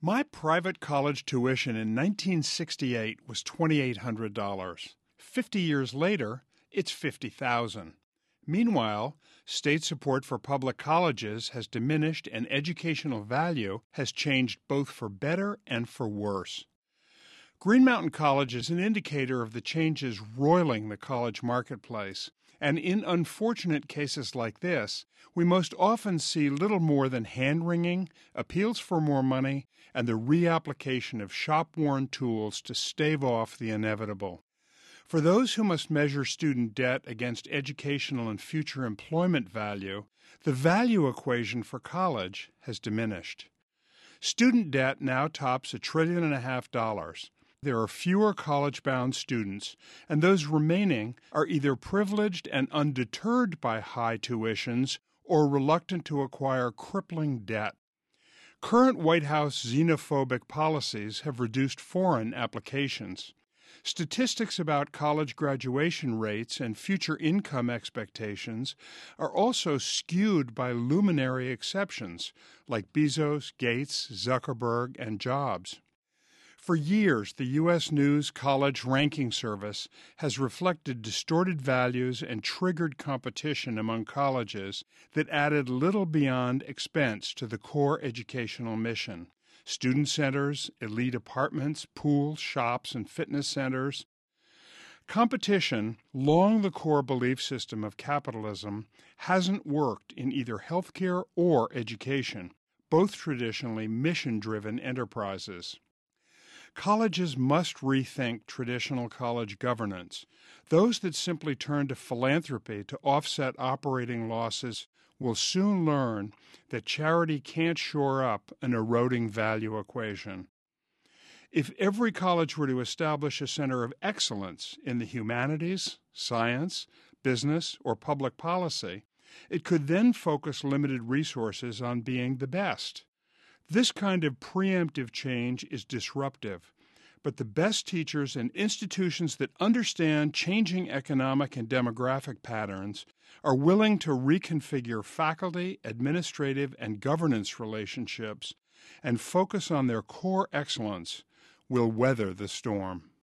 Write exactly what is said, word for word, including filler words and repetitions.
My private college tuition in nineteen sixty-eight was two thousand eight hundred dollars. Fifty years later, it's fifty thousand dollars. Meanwhile, state support for public colleges has diminished and educational value has changed both for better and for worse. Green Mountain College is an indicator of the changes roiling the college marketplace, and in unfortunate cases like this, we most often see little more than hand-wringing, appeals for more money, and the reapplication of shop-worn tools to stave off the inevitable. For those who must measure student debt against educational and future employment value, the value equation for college has diminished. Student debt now tops a trillion and a half dollars. There are fewer college-bound students, and those remaining are either privileged and undeterred by high tuitions or reluctant to acquire crippling debt. Current White House xenophobic policies have reduced foreign applications. Statistics about college graduation rates and future income expectations are also skewed by luminary exceptions like Bezos, Gates, Zuckerberg, and Jobs. For years, the U S News College Ranking Service has reflected distorted values and triggered competition among colleges that added little beyond expense to the core educational mission. Student centers, elite apartments, pools, shops, and fitness centers. Competition, long the core belief system of capitalism, hasn't worked in either healthcare or education, both traditionally mission-driven enterprises. Colleges must rethink traditional college governance. Those that simply turn to philanthropy to offset operating losses will soon learn that charity can't shore up an eroding value equation. If every college were to establish a center of excellence in the humanities, science, business, or public policy, it could then focus limited resources on being the best. This kind of preemptive change is disruptive, but the best teachers and institutions that understand changing economic and demographic patterns are willing to reconfigure faculty, administrative, and governance relationships and focus on their core excellence will weather the storm.